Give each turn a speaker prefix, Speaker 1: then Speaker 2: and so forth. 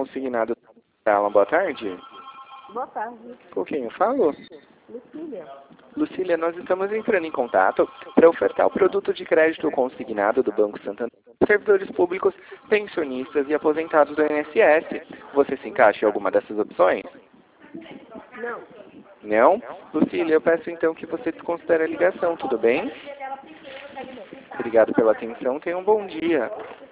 Speaker 1: consignado. Alan, boa tarde.
Speaker 2: Boa tarde.
Speaker 1: Com quem eu falo?
Speaker 2: Lucília.
Speaker 1: Lucília, nós estamos entrando em contato para ofertar o produto de crédito consignado do Banco Santander aos servidores públicos, pensionistas e aposentados do INSS. Você se encaixa em alguma dessas opções?
Speaker 2: Não.
Speaker 1: Não? Lucília, eu peço então que você desconsidere a ligação, tudo bem? Obrigado pela atenção, tenha um bom dia.